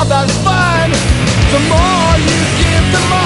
all that's fun. The more you give, the more